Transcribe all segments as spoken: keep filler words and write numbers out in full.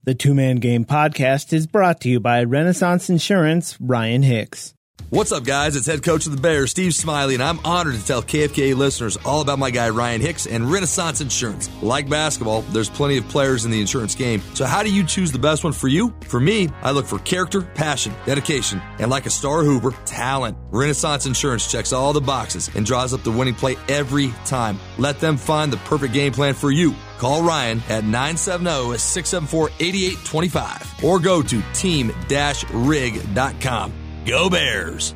The Two Man Game podcast is brought to you by Renaissance Insurance, Ryan Hicks. What's up, guys? It's head coach of the Bears, Steve Smiley, and I'm honored to tell K F K A listeners all about my guy, Ryan Hicks, and Renaissance Insurance. Like basketball, there's plenty of players in the insurance game. So how do you choose the best one for you? For me, I look for character, passion, dedication, and like a star Hoover, talent. Renaissance Insurance checks all the boxes and draws up the winning play every time. Let them find the perfect game plan for you. Call Ryan at nine seven zero, six seven four, eight eight two five or go to team dash rig dot com. Go Bears!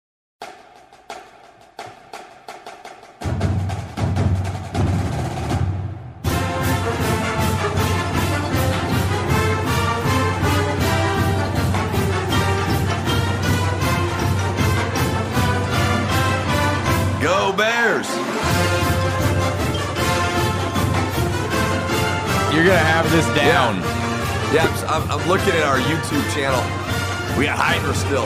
Go Bears! You're going to have this down. Yeah, yeah I'm, I'm looking at our YouTube channel. We got Hydra still.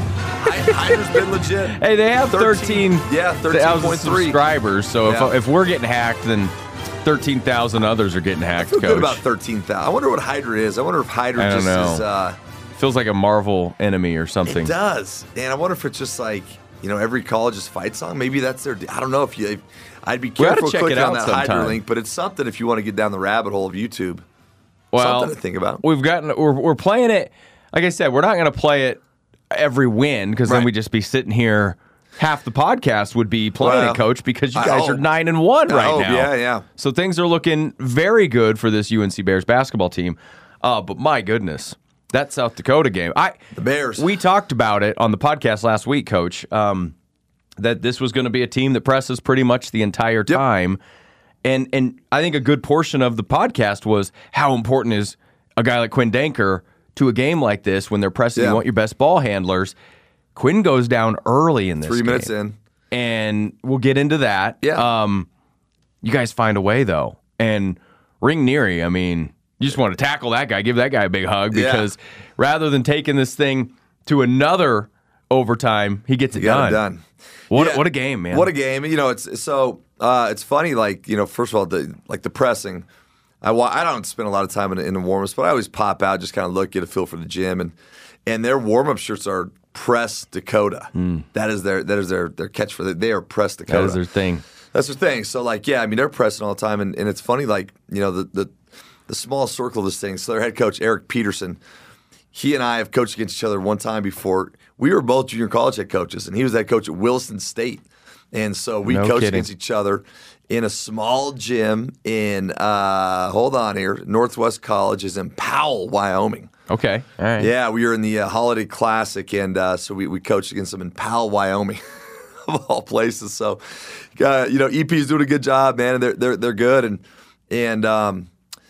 Hydra's been legit. Hey, they have thirteen, thirteen yeah, thirteen point three subscribers. So yeah. if if we're getting hacked, then thirteen thousand others are getting hacked. I feel Coach. good about thirteen thousand. I wonder what Hydra is. I wonder if Hydra I don't just know. is. Uh, Feels like a Marvel enemy or something. It does, and I wonder if it's just like you know every college's fight song. Maybe that's their. I don't know if you. If, I'd be careful check clicking it out on that sometime. Hydra link, but it's something if you want to get down the rabbit hole of YouTube. Well, something to think about. We've gotten. We're we're playing it. Like I said, we're not going to play it every win because right. then we'd just be sitting here. Half the podcast would be playing well, it, Coach, because you I guys hope. are nine and one right hope, now. Yeah, yeah. So things are looking very good for this U N C Bears basketball team. Uh, but my goodness, that South Dakota game. I the Bears. We talked about it on the podcast last week, Coach. Um, that this was going to be a team that presses pretty much the entire time, yep. and and I think a good portion of the podcast was how important is a guy like Quinn Danker to a game like this when they're pressing. Yeah. You want your best ball handlers. Quinn goes down early in this Three game. minutes in. And we'll get into that. Yeah. Um, you guys find a way, though. And Ring Neary, I mean, you just want to tackle that guy, give that guy a big hug, because yeah. rather than taking this thing to another overtime, he gets it you got done. It done. What, yeah. what a game, man. What a game. You know, it's so uh, it's funny, like, you know, first of all, the like the pressing. I, I don't spend a lot of time in, in the warm-ups, but I always pop out, just kind of look, get a feel for the gym. And, and their warm-up shirts are Press Dakota. Mm. That is their that is their their catchphrase. They are Press Dakota. That is their thing. That's their thing. So like, yeah, I mean, they're pressing all the time, and, and it's funny, like, you know, the, the the small circle of this thing. So their head coach Eric Peterson, he and I have coached against each other one time before. We were both junior college head coaches, and he was head coach at Wilson State, and so we no coached kidding. against each other in a small gym in uh, hold on here, Northwest College is in Powell, Wyoming. Okay. All right. Yeah, we were in the uh, Holiday Classic, and uh, so we, we coached against them in Powell, Wyoming, of all places. So, uh, you know, E P's doing a good job, man, and they're they're they're good, and and um,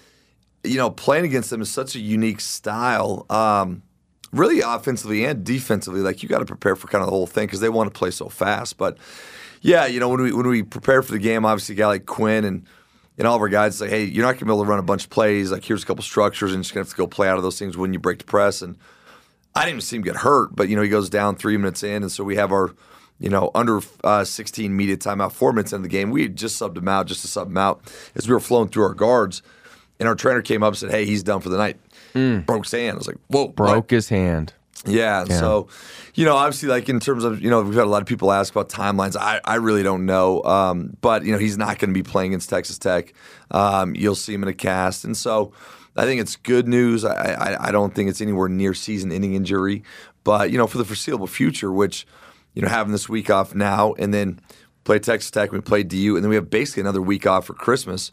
you know, playing against them is such a unique style, um, really offensively and defensively. Like you got to prepare for kind of the whole thing because they want to play so fast. But yeah, you know, when we when we prepare for the game, obviously a guy like Quinn and. And all of our guys say, hey, you're not going to be able to run a bunch of plays. Like, here's a couple structures, and you're just going to have to go play out of those things when you break the press. And I didn't even see him get hurt, but, you know, he goes down three minutes in. And so we have our, you know, under uh, sixteen media timeout, four minutes into the game. We had just subbed him out just to sub him out as we were flowing through our guards. And our trainer came up and said, hey, he's done for the night. Mm. Broke his hand. I was like, whoa. Broke what? his hand. Yeah, yeah. So, you know, obviously, like in terms of, you know, we've had a lot of people ask about timelines. I, I really don't know. Um, but, you know, he's not going to be playing against Texas Tech. Um, you'll see him in a cast. And so I think it's good news. I, I, I don't think it's anywhere near season-ending injury. But, you know, for the foreseeable future, which, you know, having this week off now and then play Texas Tech, we play D U, and then we have basically another week off for Christmas.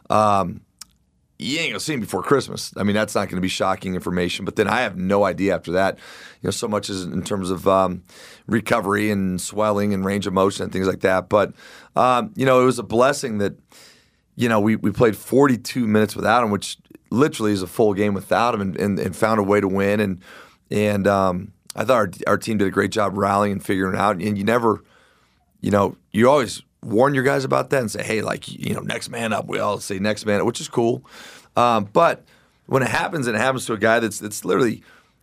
Um You ain't going to see him before Christmas. I mean, that's not going to be shocking information. But then I have no idea after that. You know, so much as in terms of um, recovery and swelling and range of motion and things like that. But, um, you know, it was a blessing that, you know, we, we played forty-two minutes without him, which literally is a full game without him, and, and, and found a way to win. And and um, I thought our, our team did a great job rallying and figuring it out. And you never, you know, you always – warn your guys about that and say, hey, like, you know, next man up. We all say next man up, which is cool. Um, but when it happens and it happens to a guy that's that's literally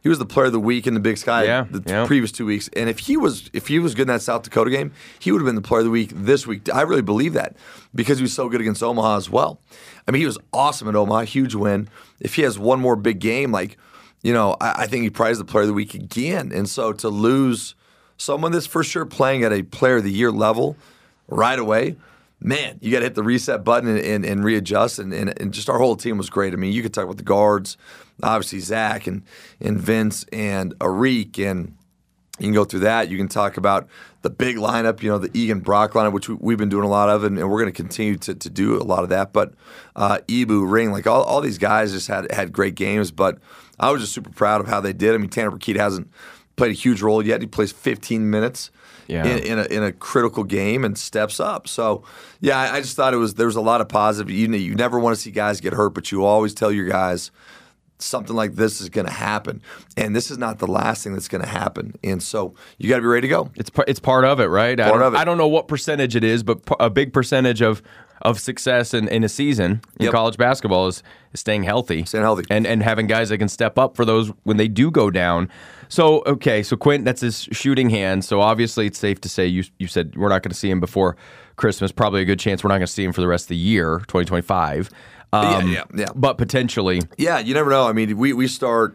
He was the player of the week in the Big Sky Yeah, the yeah. previous two weeks. And if he was if he was good in that South Dakota game, he would have been the player of the week this week. I really believe that because he was so good against Omaha as well. I mean, he was awesome at Omaha, huge win. If he has one more big game, like, you know, I, I think he probably is the player of the week again. And so to lose someone that's for sure playing at a player of the year level right away, man, you got to hit the reset button and, and, and readjust. And, and, and just our whole team was great. I mean, you could talk about the guards, obviously Zach and, and Vince and Arik, and you can go through that. You can talk about the big lineup, you know, the Egan Brock lineup, which we, we've been doing a lot of, and, and we're going to continue to to do a lot of that. But uh, Ibu, Ring, like all, all these guys just had had great games. But I was just super proud of how they did. I mean, Tanner Burkita hasn't played a huge role yet. He plays fifteen minutes. Yeah. In, in, a, in a critical game and steps up. So, yeah, I, I just thought it was there was a lot of positive. You know, you never want to see guys get hurt, but you always tell your guys something like this is going to happen, and this is not the last thing that's going to happen. And so you got to be ready to go. It's par- it's part of it, right? Part I don't, of it. I don't know what percentage it is, but p- a big percentage of of success in, in a season in Yep. college basketball is, is staying healthy, Staying healthy. and and having guys that can step up for those when they do go down. So okay, so Quint, that's his shooting hand. So obviously, it's safe to say you you said we're not going to see him before Christmas. Probably a good chance we're not going to see him for the rest of the year, twenty twenty-five. Um, yeah, yeah, yeah. But potentially, Yeah, you never know. I mean, we we start.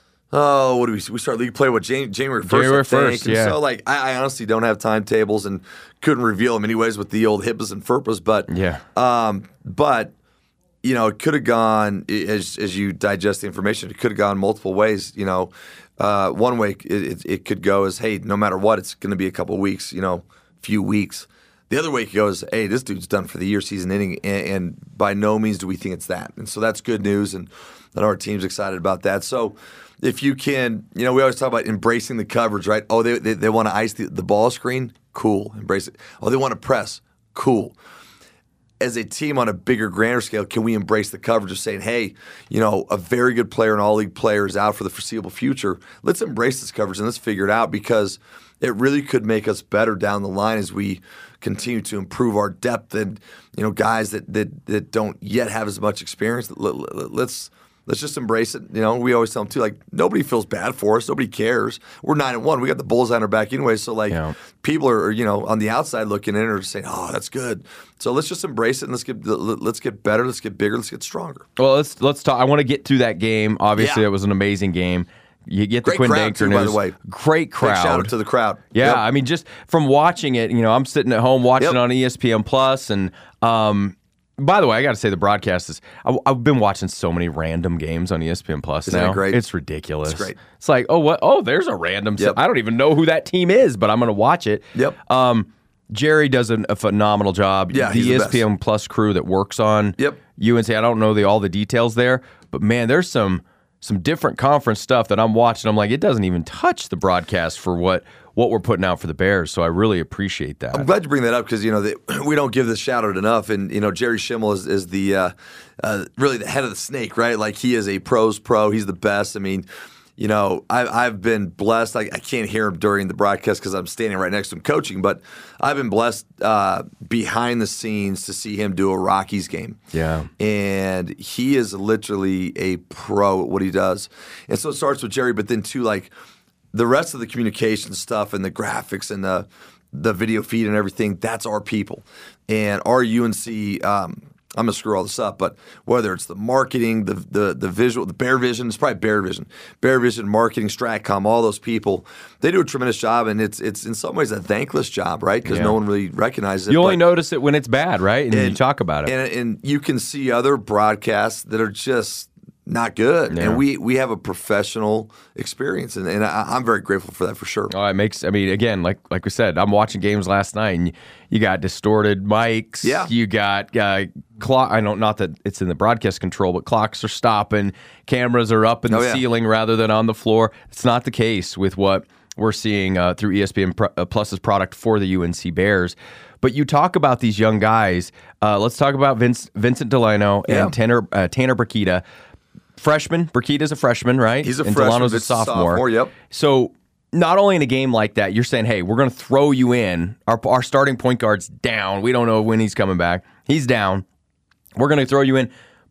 Oh, what do we we start league play? What Jan- January first? January I think. first, And yeah. So like, I, I honestly don't have timetables and couldn't reveal them anyways with the old HIPAAs and FERPAs. But yeah. um, but you know, it could have gone as as you digest the information. It could have gone multiple ways. You know, uh, one way it, it, it could go is, hey, no matter what, it's going to be a couple weeks. You know, few weeks. The other way it goes, hey, this dude's done for the year, season inning, and, and by no means do we think it's that. And so that's good news, and I know our team's excited about that. So if you can, you know, we always talk about embracing the coverage, right? Oh, they they, they want to ice the, the ball screen? Cool. Embrace it. Oh, they want to press? Cool. As a team on a bigger, grander scale, can we embrace the coverage of saying, hey, you know, a very good player, an all-league player is out for the foreseeable future. Let's embrace this coverage and let's figure it out, because it really could make us better down the line as we continue to improve our depth and, you know, guys that that, that don't yet have as much experience. Let's let's just embrace it. You know, we always tell them too, like, nobody feels bad for us. Nobody cares. We're nine and one. We got the Bulls on our back anyway. So like, Yeah. people are, you know, on the outside looking in or saying, oh, that's good. So let's just embrace it and let's get let's get better. Let's get bigger. Let's get stronger. Well, let's let's talk. I want to get to that game. Obviously, Yeah. it was an amazing game. You get the Great Quinn crowd, Danker too, news. by the way. Great crowd. Big shout out to the crowd. Yeah, Yep. I mean, just from watching it, you know, I'm sitting at home watching Yep. on E S P N Plus, and um, by the way, I got to say the broadcast is. I, I've been watching so many random games on E S P N Plus Isn't now. that great? It's ridiculous. It's great. It's like, oh, what? Oh, there's a random. Yep. I don't even know who that team is, but I'm going to watch it. Yep. Um, Jerry does an, a phenomenal job. Yeah, the he's the E S P N best. Plus crew that works on Yep. U N C. I don't know the all the details there, but man, there's some some different conference stuff that I'm watching. I'm like, it doesn't even touch the broadcast for what what we're putting out for the Bears. So I really appreciate that. I'm glad you bring that up because, you know, the, we don't give this shout out enough. And, you know, Jerry Schimmel is, is the uh, uh, really the head of the snake, right? Like, he is a pros pro. He's the best. I mean, you know, I've, I've been blessed. I, I can't hear him during the broadcast because I'm standing right next to him coaching, but I've been blessed uh, behind the scenes to see him do a Rockies game. Yeah. And he is literally a pro at what he does. And so it starts with Jerry, but then too, like, the rest of the communication stuff and the graphics and the the video feed and everything, that's our people. And our U N C, um, I'm going to screw all this up, but whether it's the marketing, the the the visual, the Bear Vision, it's probably Bear Vision, Bear Vision, marketing, Stratcom, all those people, they do a tremendous job, and it's it's in some ways a thankless job, right? Because Yeah. no one really recognizes it. You only but- notice it when it's bad, right? And, you talk about it. and, and you can see other broadcasts that are just not good. Yeah. And we we have a professional experience, and, and I, I'm very grateful for that for sure. Oh, it makes. I mean, again, like like we said, I'm watching games last night, and you, you got distorted mics. Yeah. You got uh, clock. I don't. Not that it's in the broadcast control, but clocks are stopping. Cameras are up in the Oh, yeah. ceiling rather than on the floor. It's not the case with what we're seeing uh, through E S P N Pro- uh, Plus's product for the U N C Bears. But you talk about these young guys. Uh, let's talk about Vince, Vincent Delano and Yeah. Tanner uh, Tanner Burkita. Freshman. Burkita's a freshman, right? He's a and freshman. Delano's a Vince's sophomore. sophomore, yep. So not only in a game like that, you're saying, hey, we're going to throw you in. Our, our starting point guard's down. We don't know when he's coming back. He's down. We're going to throw you in. But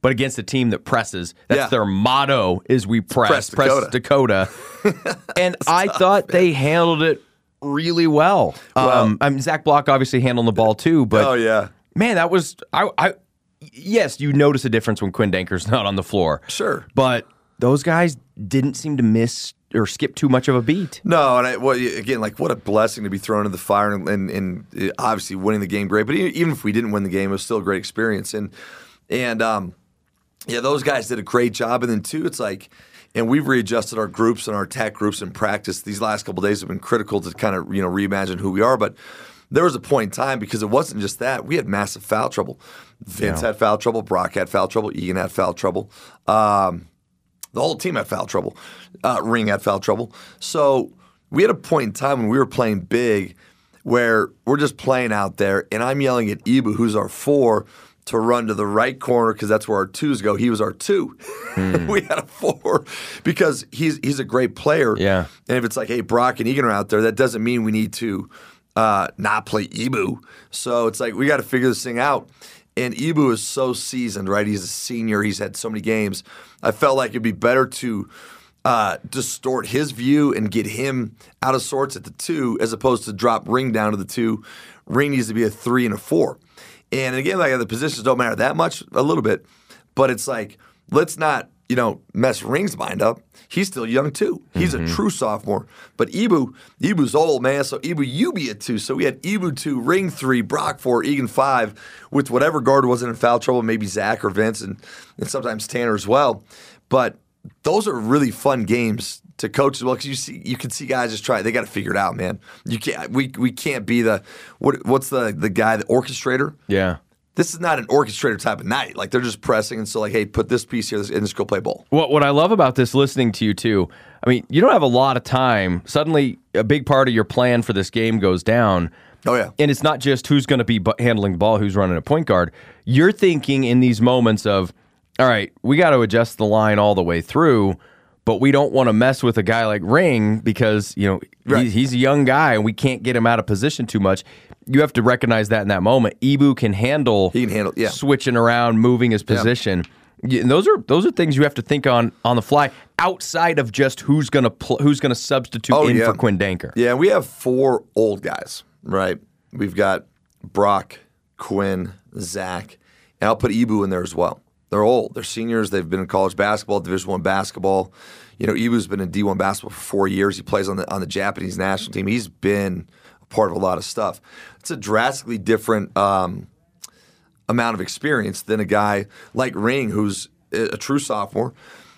but against a team that presses. That's Yeah. their motto is we press, Press Dakota. Dakota. And I tough, thought they handled it really well. Well- um, I mean, Zach Block obviously handling the ball too, but Oh, yeah. man, that was I, I. Yes, you notice a difference when Quinn Danker's not on the floor. Sure. But those guys didn't seem to miss or skip too much of a beat. No, and I, well, again, like what a blessing to be thrown in the fire and, and, and obviously winning the game, great. But even if we didn't win the game, it was still a great experience. And and um, yeah, those guys did a great job. And then too, it's like, and we've readjusted our groups and our attack groups in practice. These last couple of days have been critical to kind of you know reimagine who we are. But there was a point in time because it wasn't just that. We had massive foul trouble. Vince Yeah. had foul trouble. Brock had foul trouble. Egan had foul trouble. Um, the whole team had foul trouble. Uh, Ring had foul trouble. So we had a point in time when we were playing big where we're just playing out there, and I'm yelling at Ibu, who's our four, to run to the right corner because that's where our twos go. He was our two. Hmm. We had a four because he's he's a great player. Yeah. And if it's like, hey, Brock and Egan are out there, that doesn't mean we need to uh, not play Ibu. So it's like we got to figure this thing out. And Ibu is so seasoned, right? He's a senior. He's had so many games. I felt like it'd be better to uh, distort his view and get him out of sorts at the two as opposed to drop Ring down to the two. Ring needs to be a three and a four. And again, like the positions don't matter that much, a little bit. But it's like, let's not, you know, mess Ring's mind up. He's still young too. He's mm-hmm. a true sophomore. But Ibu, Ibu's old, man. So Ibu, you be a two. So we had Ibu two, Ring three, Brock four, Egan five, with whatever guard wasn't in foul trouble, maybe Zach or Vince, and, and sometimes Tanner as well. But those are really fun games to coach as well because you see, you can see guys just try. They got to figure it out, man. You can't. We we can't be the what? What's the the guy, the orchestrator? Yeah. This is not an orchestrator type of night. Like, they're just pressing, and so, like, hey, put this piece here, and just go play ball. What what I love about this, listening to you, too, I mean, you don't have a lot of time. Suddenly, a big part of your plan for this game goes down. Oh, yeah. And it's not just who's going to be handling the ball, who's running a point guard. You're thinking in these moments of, all right, we got to adjust the line all the way through, but we don't want to mess with a guy like Ring because, you know, Right. he's, he's a young guy, and we can't get him out of position too much. You have to recognize that in that moment. Ibu can handle, He can handle, yeah. switching around, moving his position. Yeah, and those are those are things you have to think on on the fly outside of just who's gonna pl- who's gonna substitute Oh, in yeah. for Quinn Danker. Yeah, we have four old guys, right? We've got Brock, Quinn, Zach, and I'll put Ibu in there as well. They're old. They're seniors. They've been in college basketball, Division One basketball. You know, Ibu's been in D one basketball for four years. He plays on the on the Japanese national team. He's been a part of a lot of stuff. It's a drastically different um, amount of experience than a guy like Ring, who's a, a true sophomore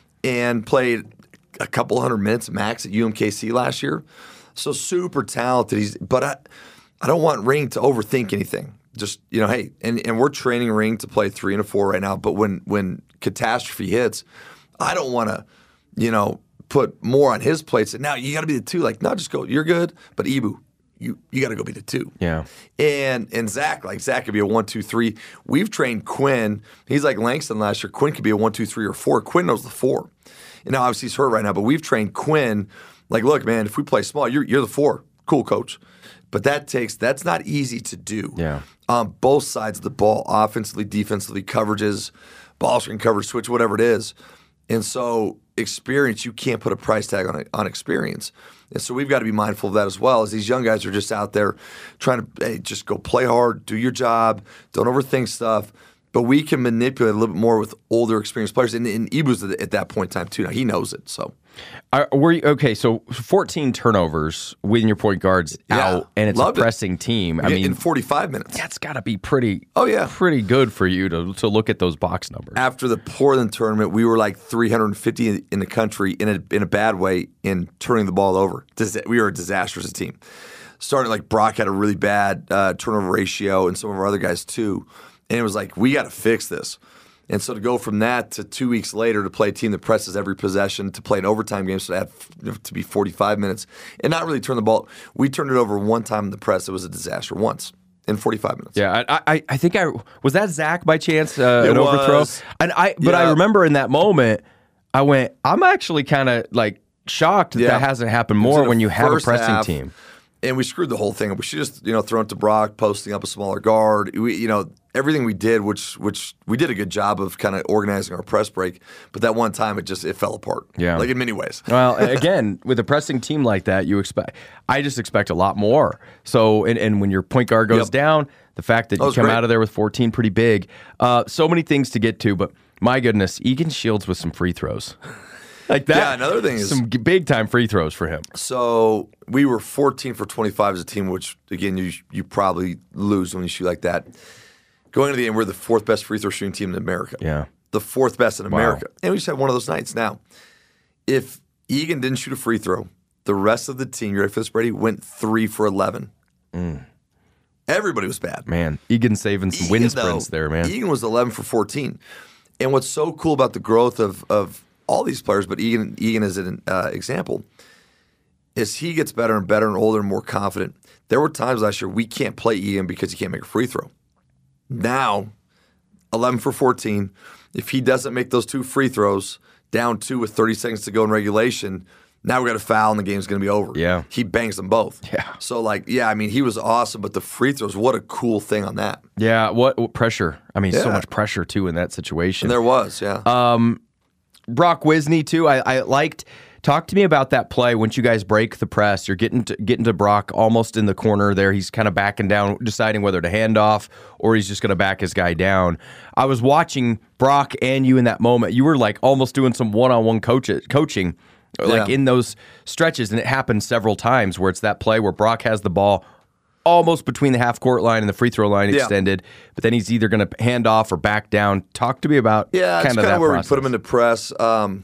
and played a couple hundred minutes max at U M K C last year. So super talented. He's, but I, I don't want Ring to overthink anything. Just, you know, hey, and, and we're training Ring to play three and a four right now. But when when catastrophe hits, I don't want to, you know, put more on his plate. Say, now you got to be the two. Like, no, just go. You're good. But Ibu, you you got to go be the two. Yeah. And and Zach, like Zach could be a one, two, three. We've trained Quinn. He's like Langston last year. Quinn could be a one, two, three, or four. Quinn knows the four. And now obviously he's hurt right now, but we've trained Quinn. Like, look, man, if we play small, you're you're the four. Cool, coach. But that takes that's not easy to do. Yeah. On both sides of the ball, offensively, defensively, coverages, ball screen coverage, switch, whatever it is. And so experience, you can't put a price tag on on experience. And so we've got to be mindful of that as well, as these young guys are just out there trying to hey, just go play hard, do your job, don't overthink stuff. But we can manipulate a little bit more with older, experienced players. And, and Ibu's at that point in time, too. Now, he knows it, so. Are, were you, okay, so fourteen turnovers with your point guards Yeah, out, and it's a loved it. pressing team. I in, mean, in forty-five minutes. that's got to be pretty. Oh, yeah. pretty good for you to to look at those box numbers. After the Portland tournament, we were like three hundred fifty in, in the country in a, in a bad way in turning the ball over. Dis- we were a disaster as a team. Starting like Brock had a really bad uh, turnover ratio, and some of our other guys too. And it was like, we got to fix this. And so to go from that to two weeks later to play a team that presses every possession, to play an overtime game, so that had to be forty-five minutes, and not really turn the ball. We turned it over one time in the press. It was a disaster once in forty-five minutes. Yeah, I, I, I think I was that Zach by chance uh, It an overthrow, was. and I. But I Yeah. remember in that moment, I went, I'm actually kind of like shocked that Yeah. that hasn't happened It was more in when the you have a first pressing half. team. and we screwed the whole thing up. We should just, you know, throw it to Brock, posting up a smaller guard. We, you know, everything we did, which which we did a good job of kind of organizing our press break. But that one time, it just it fell apart. Yeah, like in many ways. Well, again, with a pressing team like that, you expect. I just expect a lot more. So, and, and when your point guard goes yep. down, the fact that, that you come great. out of there with fourteen, pretty big. Uh, so many things to get to, but my goodness, Egan Shields with some free throws. Like that. Yeah, another thing is some big time free throws for him. So we were fourteen for twenty-five as a team, which again you you probably lose when you shoot like that. Going into the end, we're the fourth best free throw shooting team in America. Yeah, the fourth best in America, wow. and we just had one of those nights. Now, if Egan didn't shoot a free throw, the rest of the team, you ready for this, Brady, went three for eleven. Mm. Everybody was bad. Man, Egan saving some Egan, wind sprints though, there, man. Egan was eleven for fourteen, and what's so cool about the growth of of all these players, but Egan, Egan is an uh, example, is he gets better and better and older and more confident. There were times last year we can't play Egan because he can't make a free throw. Now, eleven for fourteen, if he doesn't make those two free throws, down two with thirty seconds to go in regulation, now we got a foul and the game's going to be over. Yeah. He bangs them both. Yeah. So, like, yeah, I mean, he was awesome, but the free throws, what a cool thing on that. Yeah, what, what pressure. I mean, yeah. so much pressure, too, in that situation. And there was, yeah. Um, Brock Wisney, too. I, I liked. Talk to me about that play once you guys break the press. You're getting to, getting to Brock almost in the corner there. He's kind of backing down, deciding whether to hand off or he's just going to back his guy down. I was watching Brock and you in that moment. You were like almost doing some one-on-one coach, coaching like yeah. in those stretches, and it happened several times where it's that play where Brock has the ball almost between the half-court line and the free throw line yeah. extended, but then he's either going to hand off or back down. Talk to me about yeah, kind it's of kind that of where process. we put him into press, um,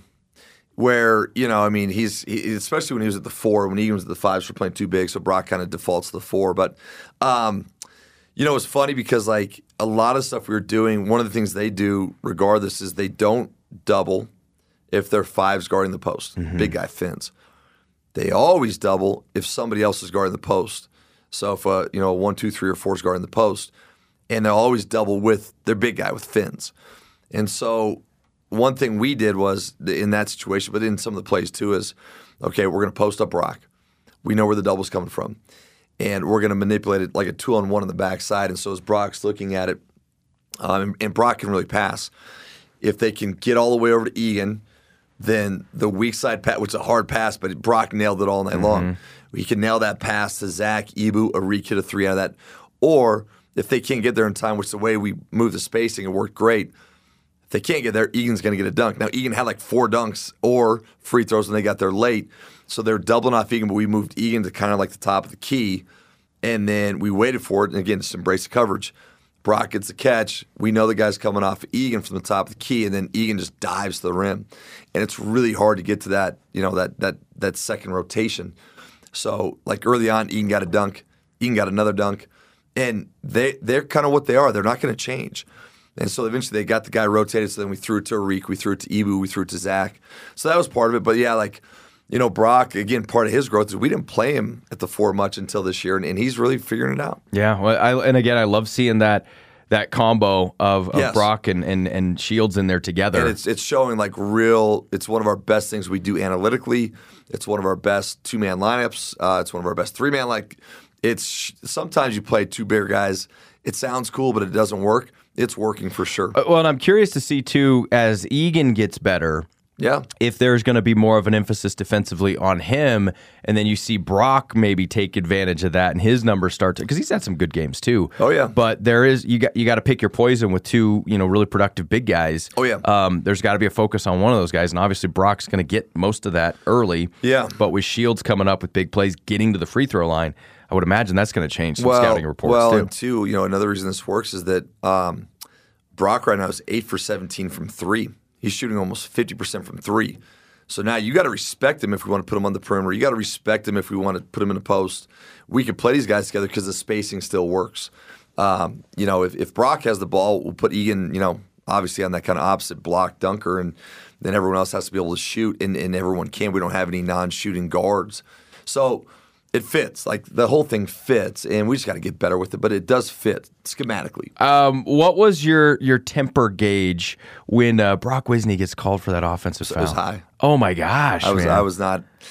where, you know, I mean, he's he, especially when he was at the four, when Egan was at the five, so we're playing too big, so Brock kind of defaults to the four. But, um, you know, it's funny because, like, a lot of stuff we were doing, one of the things they do regardless is they don't double if their five's guarding the post. Mm-hmm. Big guy fins. They always double if somebody else is guarding the post. So if a, you know, a one, two, three, or four is guarding the post, and they'll always double with their big guy with fins. And so one thing we did was in that situation, but in some of the plays too, is okay, we're going to post up Brock. We know where the double's coming from, and we're going to manipulate it like a two on one on the backside. And so as Brock's looking at it, um, and, and Brock can really pass. If they can get all the way over to Egan, then the weak side pass, which is a hard pass, but Brock nailed it all night mm-hmm. long. He can nail that pass to Zach, Ibu, Arik hit a three out of that. Or if they can't get there in time, which is the way we moved the spacing, it worked great. If they can't get there, Egan's going to get a dunk. Now, Egan had like four dunks or free throws when they got there late. So they're doubling off Egan, but we moved Egan to kind of like the top of the key. And then we waited for it. And again, just embrace the coverage. Brock gets the catch. We know the guy's coming off Egan from the top of the key, and then Egan just dives to the rim. And it's really hard to get to that, you know, that that that second rotation. So, like early on, Egan got a dunk. Egan got another dunk. And they, they're kind of what they are. They're not going to change. And so eventually they got the guy rotated, so then we threw it to Arik, we threw it to Ibu, we threw it to Zach. So that was part of it. But, yeah, like, you know, Brock, again, part of his growth is we didn't play him at the four much until this year, and, and he's really figuring it out. Yeah, well, I, and again, I love seeing that that combo of, of yes. Brock and, and, and Shields in there together. And it's it's showing like real, it's one of our best things we do analytically. It's one of our best two-man lineups. Uh, it's one of our best three-man. Like, it's sometimes you play two bigger guys. It sounds cool, but it doesn't work. It's working for sure. Uh, well, and I'm curious to see, too, as Egan gets better, yeah, if there's going to be more of an emphasis defensively on him, and then you see Brock maybe take advantage of that and his numbers start to, because he's had some good games too. Oh yeah, but there is you got you got to pick your poison with two you know really productive big guys. Oh yeah, um, there's got to be a focus on one of those guys, and obviously Brock's going to get most of that early. Yeah, but with Shields coming up with big plays, getting to the free throw line, I would imagine that's going to change some well, scouting reports well, too. Well, and two, you know, another reason this works is that um, Brock right now is eight for seventeen from three. He's shooting almost fifty percent from three. So now you got to respect him if we want to put him on the perimeter. You got to respect him if we want to put him in a post. We could play these guys together because the spacing still works. Um, you know, if, if Brock has the ball, we'll put Egan, you know, obviously on that kind of opposite block dunker, and then everyone else has to be able to shoot, and, and everyone can. We don't have any non-shooting guards. So it fits. Like, the whole thing fits, and we just got to get better with it, but it does fit schematically. Um, what was your your temper gauge when uh, Brock Wisney gets called for that offensive so foul? It was high. Oh, my gosh, I was, man. I was not –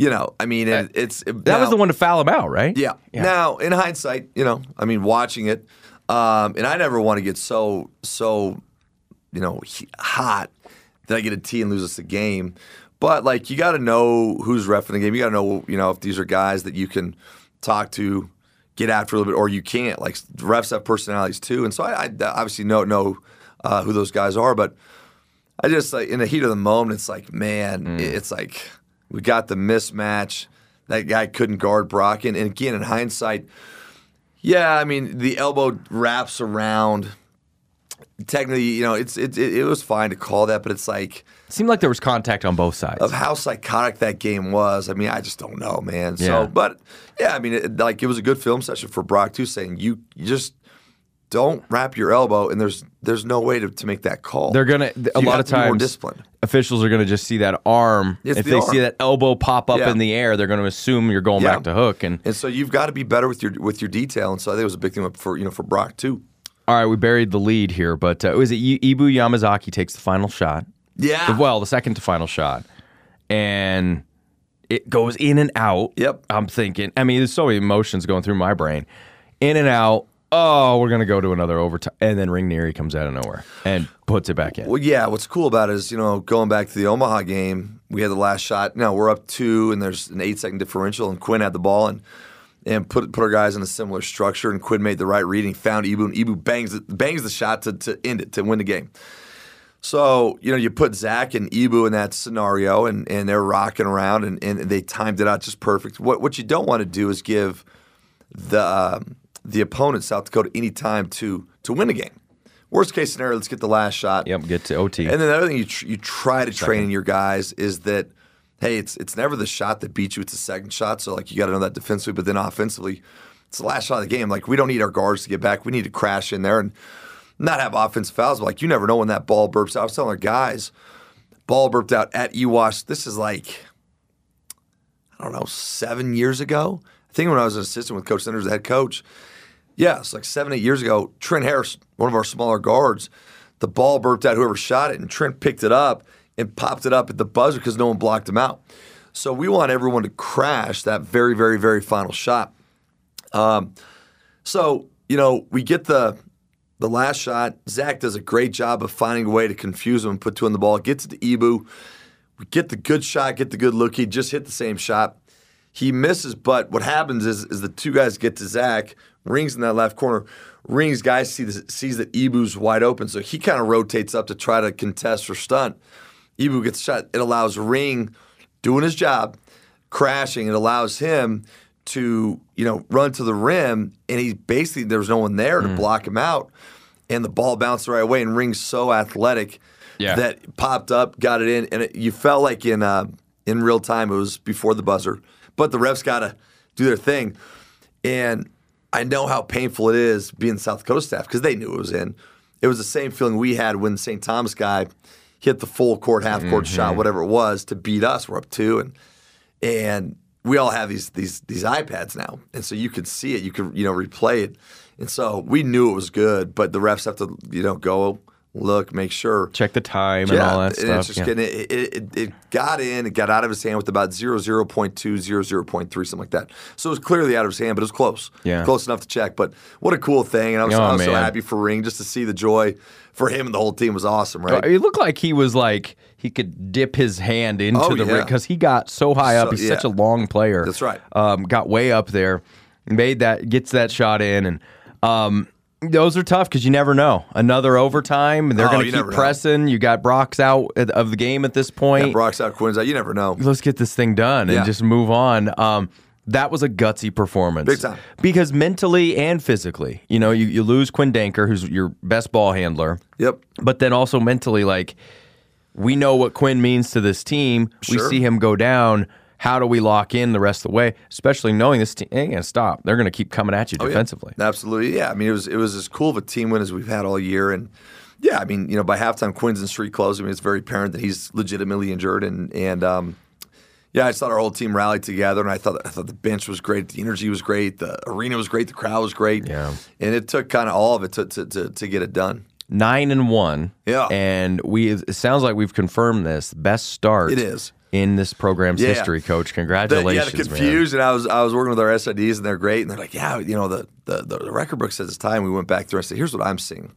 you know, I mean, it, it's it, that now, was the one to foul him out, right? Yeah. yeah. Now, in hindsight, you know, I mean, watching it, um, and I never want to get so so, you know, hot that I get a tee and lose us the game. But like, you got to know who's reffing the game. You got to know, you know, if these are guys that you can talk to, get after a little bit, or you can't. Like, refs have personalities too, and so I, I obviously know know uh, who those guys are. But I just like in the heat of the moment, it's like, man, mm. it's like we got the mismatch. That guy couldn't guard Brock, and, and again, in hindsight, yeah, I mean, the elbow wraps around. Technically, you know, it's it, it, it was fine to call that, but it's like it seemed like there was contact on both sides. Of how psychotic that game was. I mean, I just don't know, man. Yeah. So, but yeah, I mean, it, like it was a good film session for Brock too, saying you, you just don't wrap your elbow, and there's there's no way to, to make that call. They're gonna so a lot of times more disciplined. Officials are gonna just see that arm. It's if the they arm. see that elbow pop up Yeah. in the air, they're gonna assume you're going Yeah. back to hook. And and so you've got to be better with your with your detail. And so I think it was a big thing for you know for Brock too. all right, we buried the lead here, but uh, was it I- Ibu Yamazaki takes the final shot? Yeah. Well, the second to final shot, and it goes in and out. Yep. I'm thinking. I mean, there's so many emotions going through my brain. In and out. Oh, we're gonna go to another overtime, and then Ringnery comes out of nowhere and puts it back in. Well, yeah. What's cool about it is, you know, going back to the Omaha game, we had the last shot. No, we're up two, and there's an eight-second differential, and Quinn had the ball and and put put our guys in a similar structure, and Quinn made the right read, and he found Ibu, and Ibu bangs it, bangs the shot to to end it, to win the game. So, you know, you put Zach and Ibu in that scenario, and, and they're rocking around, and, and they timed it out just perfect. What what you don't want to do is give the um, the opponent, South Dakota, any time to to win a game. Worst case scenario, let's get the last shot. Yep, get to O T. And then the other thing you tr- you try to train your guys is that, hey, it's it's never the shot that beats you; it's the second shot. So like you got to know that defensively, but then offensively, it's the last shot of the game. Like we don't need our guards to get back; we need to crash in there and not have offensive fouls. But like you never know when that ball burps out. I was telling our guys, ball burped out at E W A S. This is like I don't know, seven years ago. I think when I was an assistant with Coach Sanders, the head coach. Yeah, it's like seven, eight years ago. Trent Harris, one of our smaller guards, the ball burped out whoever shot it, and Trent picked it up and popped it up at the buzzer because no one blocked him out. So we want everyone to crash that very, very, very final shot. Um, so, you know, we get the the last shot. Zach does a great job of finding a way to confuse him and put two on the ball. Gets it to Ibu. We get the good shot, get the good look. He just hit the same shot. He misses, but what happens is, is the two guys get to Zach. Rings in that left corner. Rings guys see this, sees that Ibu's wide open, so he kind of rotates up to try to contest or stunt. Ibu gets shot. It allows Ring doing his job, crashing. It allows him to, you know, run to the rim, and he basically there was no one there to mm. block him out, and the ball bounced the right way. And Ring's so athletic yeah. that it popped up, got it in, and it, you felt like in uh, in real time it was before the buzzer, but the refs got to do their thing, and I know how painful it is being South Dakota staff because they knew it was in. It was the same feeling we had when the Saint Thomas guy hit the full court, half court mm-hmm. shot, whatever it was, to beat us. We're up two, and and we all have these these these iPads now, and so you could see it, you could you know replay it, and so we knew it was good, but the refs have to you know go look, make sure, check the time yeah, and all that and stuff. It's just yeah. getting, it, it, it, it got in, it got out of his hand with about zero, zero point two, zero, zero point three, something like that. So it was clearly out of his hand, but it was close. Yeah. Close enough to check. But what a cool thing. And I was, Oh, I was so man. happy for Ring just to see the joy for him and the whole team was awesome, right? It looked like he was like he could dip his hand into Oh, the yeah. ring because he got so high up. So- He's yeah. such a long player. That's right. Um, got way up there, made that, gets that shot in, and um, those are tough because you never know. Another overtime, and they're Oh, going you to keep never know. pressing. You got Brock's out of the game at this point. Yeah, Brock's out, Quinn's out. You never know. Let's get this thing done and Yeah. just move on. Um, that was a gutsy performance. Big time. Because mentally and physically, you know, you, you lose Quinn Danker, who's your best ball handler, Yep. but then also mentally, like, we know what Quinn means to this team. We Sure. see him go down. How do we lock in the rest of the way? Especially knowing this team ain't going to stop. They're going to keep coming at you Oh, yeah. defensively. Absolutely. Yeah. I mean, it was it was as cool of a team win as we've had all year. And yeah, I mean, you know, by halftime, Quinn's in street clothes. I mean, it's very apparent that he's legitimately injured. And and um, yeah, I just thought our whole team rallied together, and I thought I thought the bench was great, the energy was great, the arena was great, the crowd was great. Yeah. And it took kind of all of it to to to, to get it done. Nine and one. Yeah. And we it sounds like we've confirmed this. Best start It is. in this program's Yeah. history, Coach. The, Congratulations, yeah, the confusion. I was I was working with our S I Ds, and they're great. And they're like, yeah, you know, the the, the record book says it's time. We went back through and said, here's what I'm seeing.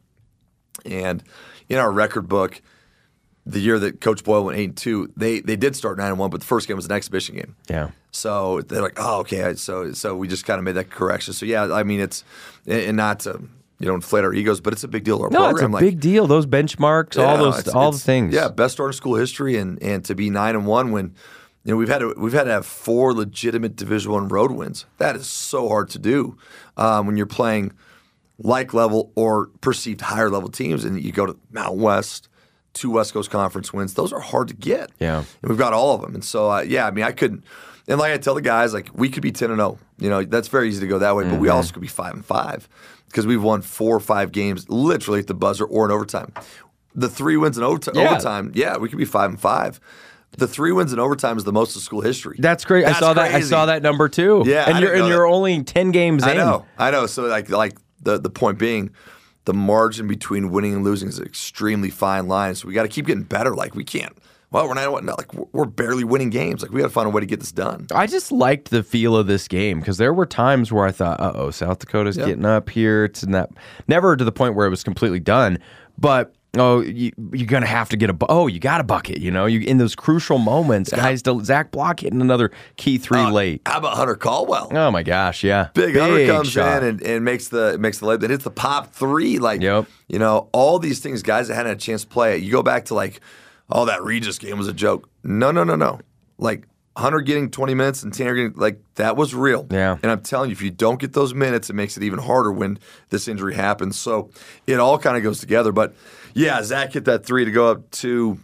And in our record book, the year that Coach Boyle went eight and two, they they did start nine and one, but the first game was an exhibition game. Yeah. So they're like, oh, okay. So so we just kind of made that correction. So yeah, I mean, it's and not to you know inflate our egos, but it's a big deal to our No, program. it's a like, big deal. Those benchmarks, all yeah, those, it's- all it's- the things. Yeah, best start in school history, and and to be nine and one when you know we've had to, we've had to have four legitimate Division One road wins. That is so hard to do um, when you're playing like level or perceived higher level teams, and you go to Mountain West. Two West Coast Conference wins. Those are hard to get. Yeah. And we've got all of them. And so, uh, yeah, I mean, I couldn't. And like I tell the guys, like, we could be ten and oh. You know, that's very easy to go that way. But we also could be five and five because we've won four or five games literally at the buzzer or in overtime. The three wins in overtime, Yeah. overtime, yeah, we could be five and five. The three wins in overtime is the most in school history. That's great. That's I saw that. I crazy. saw that number too. Yeah, and I you're didn't and know you're that. only ten games I in. know, I know. So like, like the the point being, the margin between winning and losing is an extremely fine line. So we got to keep getting better. Like we can't. Well, we're not. not like we're barely winning games. Like we got to find a way to get this done. I just liked the feel of this game because there were times where I thought, "Uh oh, South Dakota's Yeah. getting up here." It's not never to the point where it was completely done, but. Oh, you, you're gonna have to get a. Bu- oh, you got a bucket. You know, you in those crucial moments, guys. Zach Block hitting another key three Uh, late. How about Hunter Caldwell? Oh my gosh, yeah, Big, Hunter comes shot. in and, and makes the makes the layup. Then hits the pop three. Like, Yep. you know, all these things, guys that hadn't had a chance to play it. You go back to like, oh, that Regis game was a joke. No, no, no, no. Like Hunter getting twenty minutes and Tanner getting like that was real. Yeah. And I'm telling you, if you don't get those minutes, it makes it even harder when this injury happens. So it all kind of goes together. But yeah, Zach hit that three to go up two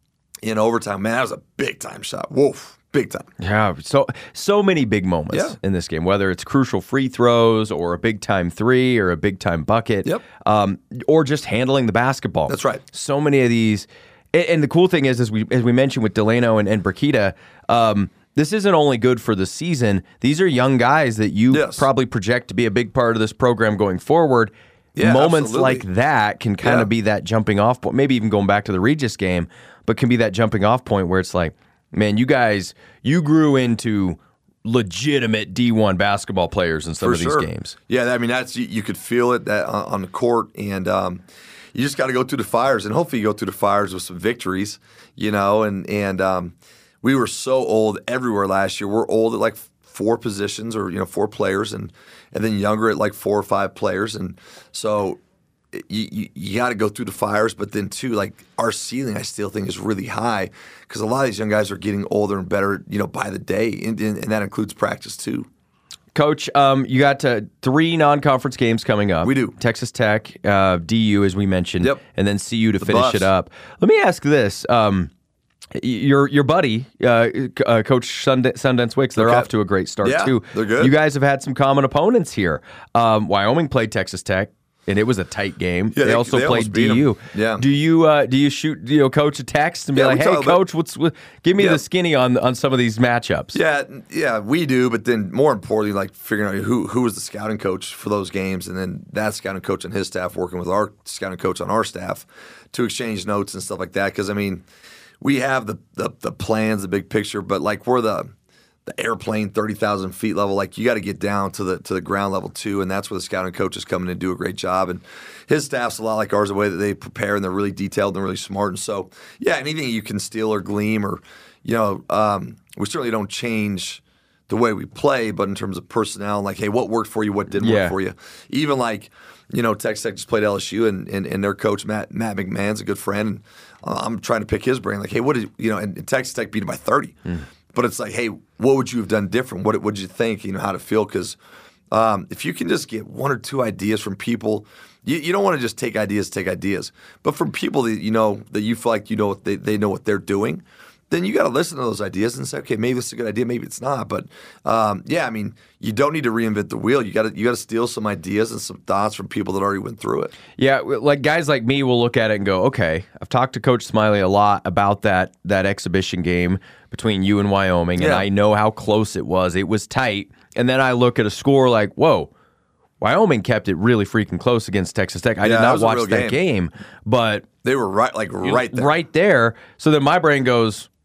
in overtime. Man, that was a big time shot. Woof. Big time. Yeah, so so many big moments Yeah. in this game, whether it's crucial free throws or a big time three or a big time bucket, Yep. um, or just handling the basketball. That's right. So many of these, and, and the cool thing is, as we as we mentioned with Delano and, and Brikita, um, this isn't only good for the season. These are young guys that you Yes. probably project to be a big part of this program going forward. Yeah, Moments absolutely. like that can kind Yeah. of be that jumping off point. Maybe even going back to the Regis game, but can be that jumping off point where it's like, man, you guys, you grew into legitimate D one basketball players in some For of these sure. games. Yeah, I mean that's you, you could feel it that on, on the court, and um, you just got to go through the fires, and hopefully you go through the fires with some victories, you know. And and um, we were so old everywhere last year. We're old at like four positions, or you know, four players, and and then younger at like four or five players, and so. You, you, you got to go through the fires, but then too, like our ceiling, I still think is really high because a lot of these young guys are getting older and better, you know, by the day, and, and, and that includes practice too. Coach, um, you got uh, three non-conference games coming up. We do. Texas Tech, uh, D U, as we mentioned, Yep. and then C U to The finish Buffs. it up. Let me ask this. Um, y- your your buddy, uh, uh, Coach Sund- Sundance Wicks, they're Okay. off to a great start, Yeah, too. they're good. You guys have had some common opponents here. Um, Wyoming played Texas Tech. And it was a tight game. Yeah, they, they- also they almost played beat 'em. D U. Yeah. Do you uh, do you shoot you know coach a text and be Yeah, like, we hey talk about- coach, what's what, give me Yeah. the skinny on on some of these matchups? Yeah, yeah, we do. But then more importantly, like figuring out who who was the scouting coach for those games, and then that scouting coach and his staff working with our scouting coach on our staff to exchange notes and stuff like that. Because I mean, we have the, the the plans, the big picture, but like we're the the airplane thirty thousand feet level. Like you got to get down to the to the ground level too, and that's where the scouting coaches come in and do a great job. And his staff's a lot like ours, the way that they prepare, and they're really detailed and really smart. And so, yeah, anything you can steal or gleam, or you know, um, we certainly don't change the way we play, but in terms of personnel, like, hey, what worked for you, what didn't Yeah. work for you. Even like, you know, Texas Tech just played L S U, and, and, and their coach Matt Matt McMahon's a good friend, and uh, I'm trying to pick his brain. Like, hey, what did you know? And, and Texas Tech beat him by thirty. Mm. But it's like, hey, what would you have done different? What would you think? You know, how to feel? Because um, if you can just get one or two ideas from people, you, you don't want to just take ideas, take ideas, but from people that you know that you feel like you know what they, they know what they're doing, then you got to listen to those ideas and say, okay, maybe this is a good idea, maybe it's not. But um, yeah, I mean, you don't need to reinvent the wheel. You got to you got to steal some ideas and some thoughts from people that already went through it. Yeah, like guys like me will look at it and go, okay, I've talked to Coach Smiley a lot about that that exhibition game between you and Wyoming, and Yeah. I know how close it was. It was tight. And then I look at a score like, whoa, Wyoming kept it really freaking close against Texas Tech. I Yeah, did that not was a watch real that game, but They were right, like right there. right there. So then my brain goes,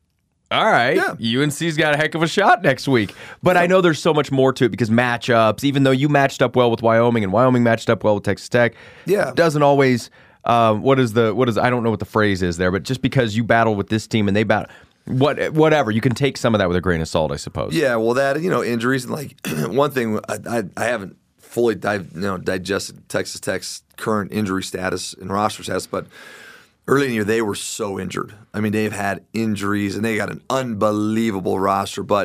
All right, Yeah. U N C's got a heck of a shot next week. But I know there's so much more to it because matchups, even though you matched up well with Wyoming and Wyoming matched up well with Texas Tech, Yeah. doesn't always, um, what is the, what is, I don't know what the phrase is there, but just because you battle with this team and they battle, what, whatever, you can take some of that with a grain of salt, I suppose. Yeah, well, that, you know, injuries and like one thing I, I, I haven't fully di- you know, digested Texas Tech's current injury status and roster status, but early in the year, they were so injured. I mean, they've had injuries, and they got an unbelievable roster. But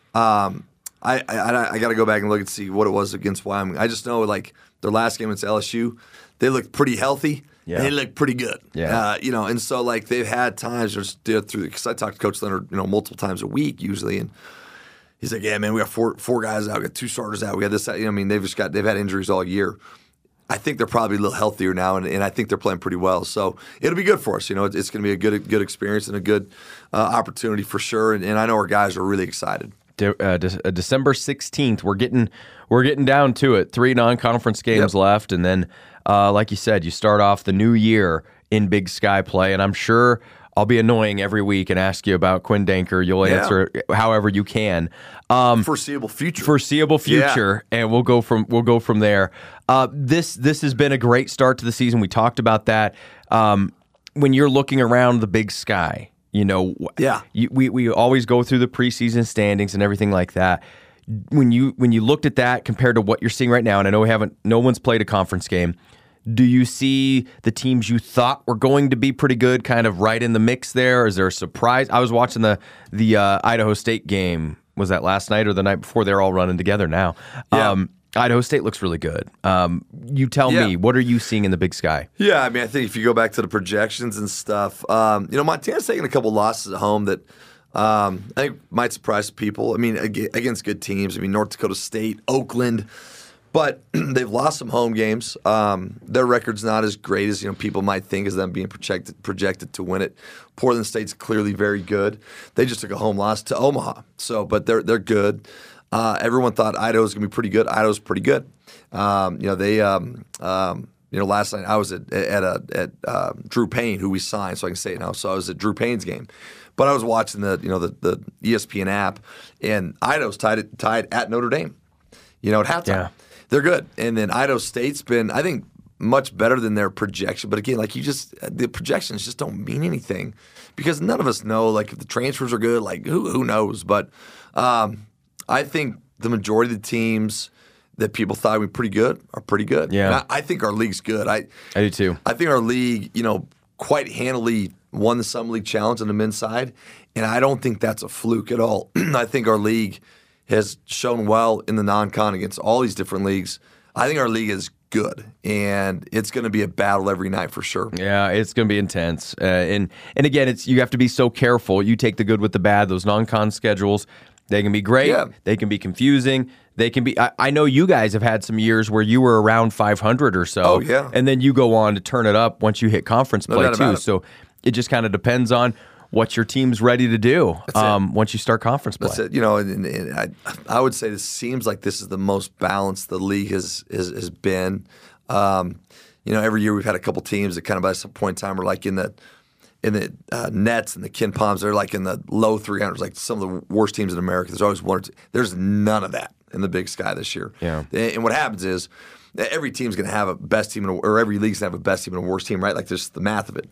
um, I, I, I got to go back and look and see what it was against Wyoming. I just know, like, their last game against L S U, they looked pretty healthy. Yeah. And they looked pretty good. Yeah. Uh, you know, and so, like, they've had times just through – because I talk to Coach Leonard, you know, multiple times a week usually, and he's like, yeah, man, we got four four guys out. We got two starters out. We got this – you know, I mean, they've just got – they've had injuries all year. I think they're probably a little healthier now, and, and I think they're playing pretty well. So it'll be good for us. You know, it's, it's going to be a good good experience and a good uh, opportunity for sure. And, and I know our guys are really excited. De- uh, De- uh, December sixteenth, we're getting we're getting down to it. Three non-conference games Yep. left, and then, uh, like you said, you start off the new year in Big Sky play. And I'm sure I'll be annoying every week and ask you about Quinn Danker. You'll Yeah. answer however you can. Um, Foreseeable future. foreseeable future, and we'll go from we'll go from there. Uh, this this has been a great start to the season. We talked about that. Um, when you're looking around the Big Sky, you know, Yeah. you, we we always go through the preseason standings and everything like that. When you when you looked at that compared to what you're seeing right now, and I know we haven't, no one's played a conference game. Do you see the teams you thought were going to be pretty good kind of right in the mix there? Is there a surprise? I was watching the the uh, Idaho State game. Was that last night or the night before? They're all running together now. Yeah. Um, Idaho State looks really good. Um, you tell Yeah. me, what are you seeing in the Big Sky? Yeah, I mean, I think if you go back to the projections and stuff, um, you know, Montana's taking a couple losses at home that um, I think might surprise people. I mean, ag- against good teams. I mean, North Dakota State, Oakland, but they've lost some home games. Um, their record's not as great as you know people might think as them being projected projected to win it. Portland State's clearly very good. They just took a home loss to Omaha, so but they're they're good. Uh, everyone thought Idaho was going to be pretty good. Idaho's pretty good. Um, you know, they, um, um, you know, last night I was at at a, at uh, Drew Payne, who we signed, so I can say it now. So I was at Drew Payne's game, but I was watching the you know the, the E S P N app, and Idaho's tied it, tied at Notre Dame. You know, at halftime, Yeah. they're good, and then Idaho State's been, I think, much better than their projection. But again, like you just, the projections just don't mean anything because none of us know. Like if the transfers are good, like who who knows? But um, I think the majority of the teams that people thought would be pretty good are pretty good. Yeah. And I, I think our league's good. I I do too. I think our league, you know, quite handily won the Summer League Challenge on the men's side, and I don't think that's a fluke at all. I think our league has shown well in the non-con against all these different leagues. I think our league is good, and it's going to be a battle every night for sure. Yeah, it's going to be intense. Uh, and and again, it's you have to be so careful. You take the good with the bad. Those non-con schedules, they can be great. Yeah. They can be confusing. They can be. I, I know you guys have had some years where you were around five hundred or so. Oh, yeah. And then you go on to turn it up once you hit conference No play doubt about too. it. So it just kind of depends on what your team's ready to do um, once you start conference play. That's it. You know, and, and I, I would say this seems like this is the most balanced the league has has, has been. Um, you know, every year we've had a couple teams that kind of by some point in time are like in the in the uh, Nets and the Ken Palms. They're like in the low three hundreds, like some of the worst teams in America. There's always one or two. There's none of that in the Big Sky this year. Yeah. And what happens is every team's going to have a best team, and a, or every league's going to have a best team and a worst team, right? Like there's the math of it.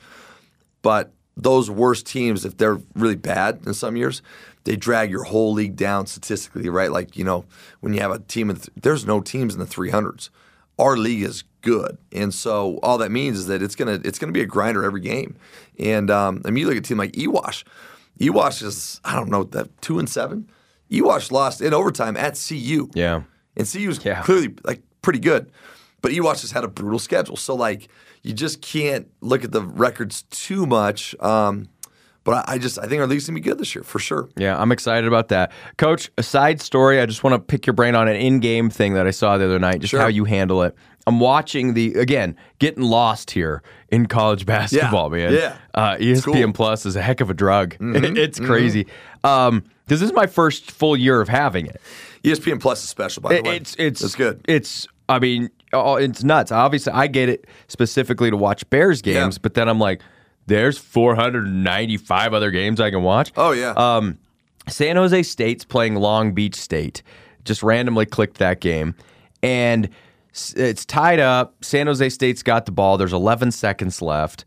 But those worst teams, if they're really bad in some years, they drag your whole league down statistically, right? Like, you know, when you have a team, in th- there's no teams in the three hundreds. Our league is good, and so all that means is that it's gonna it's gonna be a grinder every game. And um, I mean, you look at a team like Ewash. Ewash is I don't know that two and seven. Ewash lost in overtime at C U. Yeah. And C U's Yeah. clearly like pretty good, but Ewash has had a brutal schedule. So like you just can't look at the records too much. Um, but I, I just I think our league's gonna be good this year for sure. Yeah, I'm excited about that. Coach, a side story, I just want to pick your brain on an in-game thing that I saw the other night, just Sure. how you handle it. I'm watching the, again, getting lost here in college basketball, man. yeah. Uh, E S P N cool. Plus is a heck of a drug. It's crazy. Um, this is my first full year of having it. E S P N Plus is special, by the way. It's, it's, it's good. It's, I mean, oh, it's nuts. Obviously, I get it specifically to watch Bears games, Yeah. but then I'm like, there's four hundred ninety-five other games I can watch. Oh, yeah. Um, San Jose State's playing Long Beach State. Just randomly clicked that game. And it's tied up. San Jose State's got the ball. There's eleven seconds left.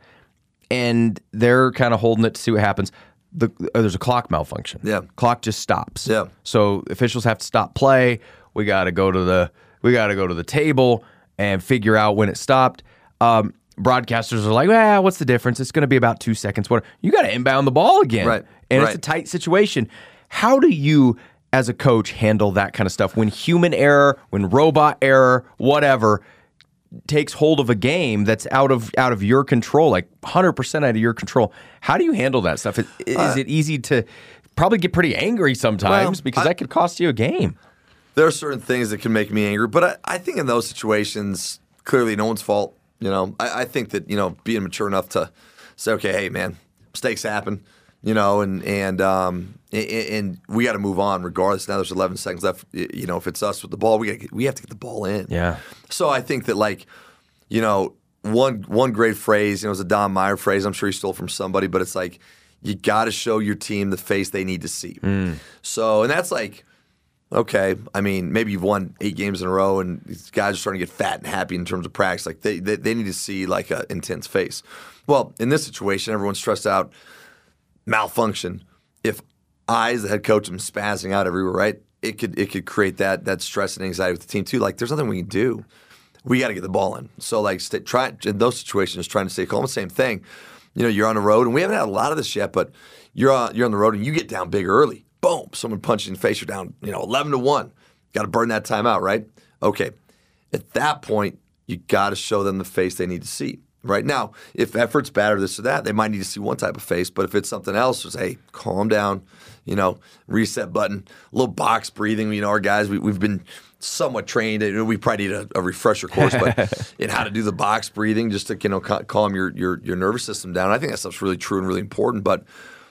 And they're kind of holding it to see what happens. The, uh, there's a clock malfunction. Yeah. Clock just stops. Yeah. So officials have to stop play. We got to go to the we got to go to the table and figure out when it stopped. Um, broadcasters are like, well, what's the difference? It's going to be about two seconds. What? You got to inbound the ball again. Right. And right. it's a tight situation. How do you, as a coach, handle that kind of stuff when human error, when robot error, whatever, takes hold of a game that's out of out of your control, like one hundred percent out of your control? How do you handle that stuff? Is, is uh, it easy to probably get pretty angry sometimes well, because I, that could cost you a game? There are certain things that can make me angry, but I, I think in those situations, clearly no one's fault. You know, I, I think that, you know, being mature enough to say, okay, hey, man, mistakes happen, you know, and and um, and, and we got to move on regardless. Now there's eleven seconds left. You know, if it's us with the ball, we gotta get, we have to get the ball in. Yeah. So I think that, like, you know, one one great phrase, you know, it was a Don Meyer phrase. I'm sure he stole from somebody, but it's like, you got to show your team the face they need to see. Mm. So, and that's like, okay, I mean, maybe you've won eight games in a row and these guys are starting to get fat and happy in terms of practice. Like, they they, they need to see, like, an intense face. Well, in this situation, everyone's stressed out, malfunction. If I, as the head coach, am spazzing out everywhere, right, it could it could create that that stress and anxiety with the team, too. Like, there's nothing we can do. We got to get the ball in. So, like, stay, try in those situations, trying to stay calm. The same thing. You know, you're on the road, and we haven't had a lot of this yet, but you're on, you're on the road, and you get down big early. Boom, someone punches you in the face, you're down, you know, eleven to one. Got to burn that time out, right? Okay. At that point, you got to show them the face they need to see. Right now, if effort's bad or this or that, they might need to see one type of face. But if it's something else, it's, hey, calm down, you know, reset button, a little box breathing. You know, our guys, we, we've been somewhat trained. We probably need a, a refresher course, but in how to do the box breathing, just to, you know, calm your your your nervous system down. I think that stuff's really true and really important. But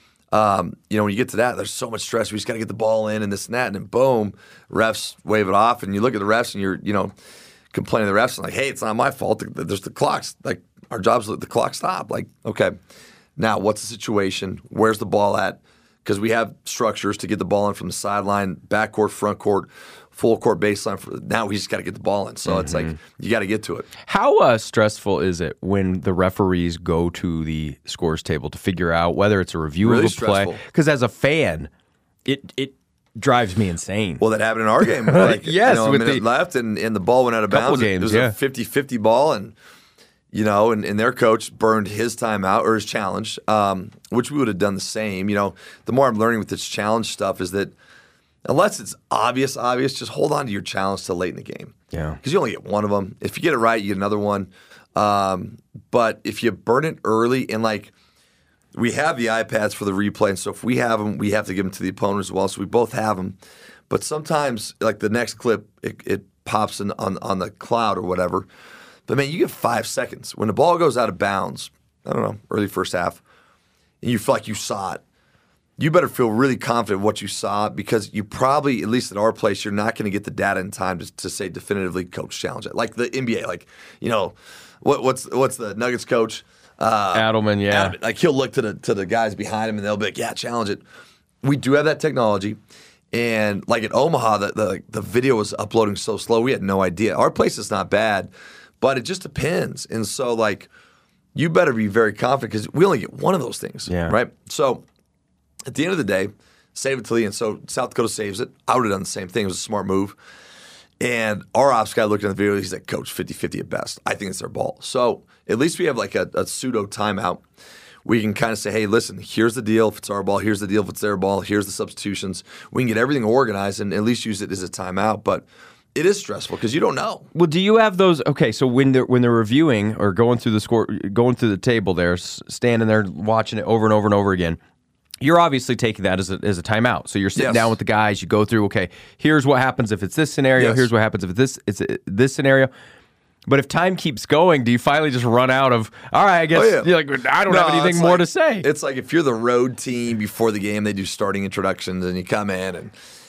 um, you know, when you get to that, there's so much stress. We just got to get the ball in and this and that, and then boom, refs wave it off, and you look at the refs and you're, you know, complaining to the refs and like, hey, it's not my fault. There's the clocks. Like, our job's to let the clock stop. Like, okay, now what's the situation? Where's the ball at? Because we have structures to get the ball in from the sideline, back court, front court, full court, baseline. For, now we just got to get the ball in. So mm-hmm. it's like you got to get to it. How uh, stressful is it when the referees go to the scores table to figure out whether it's a review really of a stressful. play? Because as a fan, it it drives me insane. Well, that happened in our game. Like, yes, you know, a with minute the, left, and, and the ball went out of bounds. Games, it was yeah. a fifty-fifty ball, and you know, and, and their coach burned his timeout or his challenge, um, which we would have done the same. You know, the more I'm learning with this challenge stuff is that unless it's obvious, obvious, just hold on to your challenge till late in the game. Yeah. Because you only get one of them. If you get it right, you get another one. Um, but if you burn it early, and like we have the iPads for the replay, and so if we have them, we have to give them to the opponent as well. So we both have them. But sometimes, like the next clip, it, it pops in on, on the cloud or whatever. But, man, you get five seconds. When the ball goes out of bounds, I don't know, early first half, and you feel like you saw it, you better feel really confident what you saw, because you probably, at least at our place, you're not going to get the data in time to, to say definitively coach challenge it. Like the N B A, like, you know, what, what's what's the Nuggets coach? Uh, Adelman, yeah. Adelman. Like, he'll look to the to the guys behind him, and they'll be like, yeah, challenge it. We do have that technology. And like at Omaha, the, the, the video was uploading so slow, we had no idea. Our place is not bad. But it just depends. And so, like, you better be very confident because we only get one of those things, yeah. right? So, at the end of the day, save it till the end. So, South Dakota saves it. I would have done the same thing. It was a smart move. And our ops guy looked at the video. He's like, Coach, fifty-fifty at best. I think it's their ball. So, at least we have, like, a, a pseudo timeout. We can kind of say, hey, listen, here's the deal if it's our ball. Here's the deal if it's their ball. Here's the substitutions. We can get everything organized and at least use it as a timeout. But it is stressful because you don't know. Well, do you have those? Okay, so when they're when they're reviewing or going through the score, going through the table, there, standing there watching it over and over and over again. You're obviously taking that as a as a timeout. So you're sitting yes. down with the guys. You go through. Okay, here's what happens if it's this scenario. Yes. Here's what happens if it's this it's this scenario. But if time keeps going, do you finally just run out of? All right, I guess oh, yeah. you're like I don't no, have anything more like, to say. It's like if you're the road team before the game, they do starting introductions, and you come in and.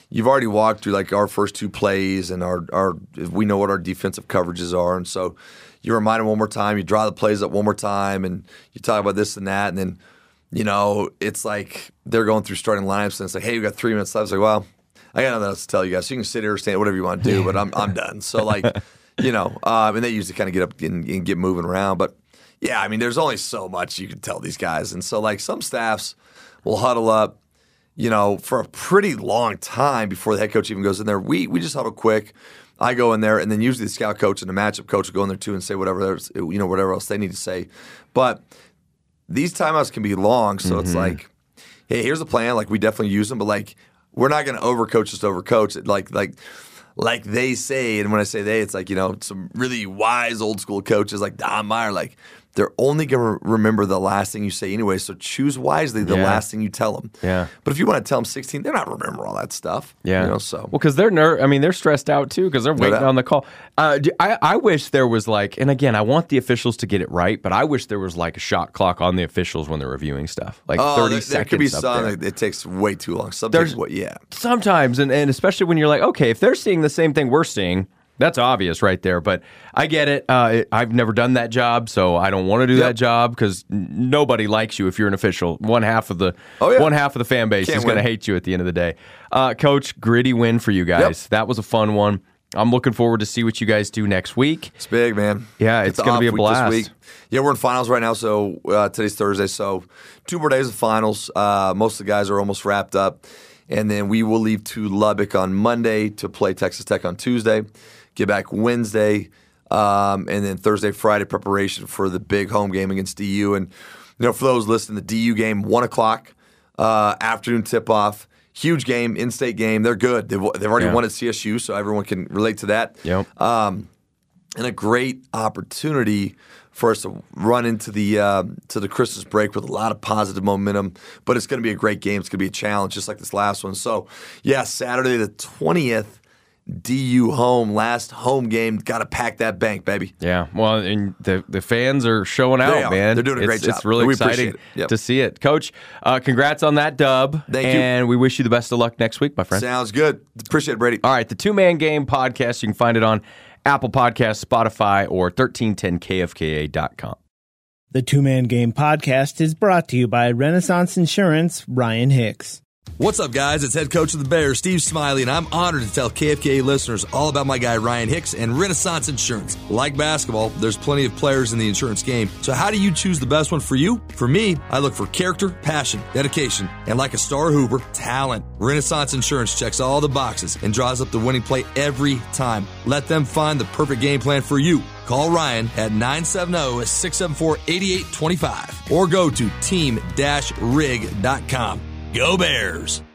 you've already walked through like our first two plays and our, our we know what our defensive coverages are. And so you remind them one more time, you draw the plays up one more time, and you talk about this and that. And then, you know, it's like they're going through starting lineups and it's like, hey, we got three minutes left. It's like, well, I got nothing else to tell you guys. So you can sit here, stand, whatever you want to do, but I'm I'm done. So like, you know, um, and they usually kind of get up and, and get moving around. But yeah, I mean, there's only so much you can tell these guys. And so like some staffs will huddle up, you know, for a pretty long time before the head coach even goes in there. We we just huddle quick. I go in there, and then usually the scout coach and the matchup coach will go in there too and say whatever there's, you know, whatever else they need to say. But these timeouts can be long, so mm-hmm. it's like, hey, here's the plan. Like we definitely use them, but like we're not going to overcoach just overcoach it. Like like like they say, and when I say they, it's like, you know, some really wise old school coaches like Don Meyer, like they're only going to remember the last thing you say anyway, so choose wisely the yeah. last thing you tell them. Yeah. But if you want to tell them sixteen, they're not remember all that stuff. Yeah. You know, so. Well, because they're ner- I mean, they're stressed out too because they're waiting on the call. Uh, I, I wish there was like, and again, I want the officials to get it right, but I wish there was like a shot clock on the officials when they're reviewing stuff, like oh, thirty there, seconds. There could be up some there. that it takes way too long. Sometimes, what? Yeah. Sometimes, and, and especially when you're like, okay, if they're seeing the same thing we're seeing, that's obvious right there, but I get it. Uh, I've never done that job, so I don't want to do yep. that job because n- nobody likes you if you're an official. One half of the oh, yeah. one half of the fan base Can't is going to hate you at the end of the day. Uh, Coach, gritty win for you guys. Yep. That was a fun one. I'm looking forward to see what you guys do next week. It's big, man. Yeah, it's, it's going to be a blast. This week. Yeah, we're in finals right now, so uh, today's Thursday, so two more days of finals. Uh, most of the guys are almost wrapped up, and then we will leave to Lubbock on Monday to play Texas Tech on Tuesday. Get back Wednesday, um, and then Thursday, Friday preparation for the big home game against D U. And you know, for those listening, the D U game, one o'clock uh, afternoon tip-off. Huge game, in-state game. They're good. They've, they've already yeah. won at C S U, so everyone can relate to that. Yep. Um, and a great opportunity for us to run into the uh, to the Christmas break with a lot of positive momentum. But it's going to be a great game. It's going to be a challenge, just like this last one. So, yeah, Saturday the twentieth. D U home, last home game. Got to pack that bank, baby. Yeah, well, and the the fans are showing out, they are. man. They're doing a great it's, job. It's really we exciting it. Yep. to see it. Coach, uh, congrats on that dub. Thank and you. And we wish you the best of luck next week, my friend. Sounds good. Appreciate it, Brady. All right, the Two Man Game podcast, you can find it on Apple Podcasts, Spotify, or thirteen ten K F K A dot com. The Two Man Game podcast is brought to you by Renaissance Insurance, Ryan Hicks. What's up, guys? It's head coach of the Bears, Steve Smiley, and I'm honored to tell K F K A listeners all about my guy, Ryan Hicks, and Renaissance Insurance. Like basketball, there's plenty of players in the insurance game. So how do you choose the best one for you? For me, I look for character, passion, dedication, and like a star Hoover, talent. Renaissance Insurance checks all the boxes and draws up the winning play every time. Let them find the perfect game plan for you. Call Ryan at nine seven zero, six seven four, eight eight two five or go to team dash rig dot com. Go Bears!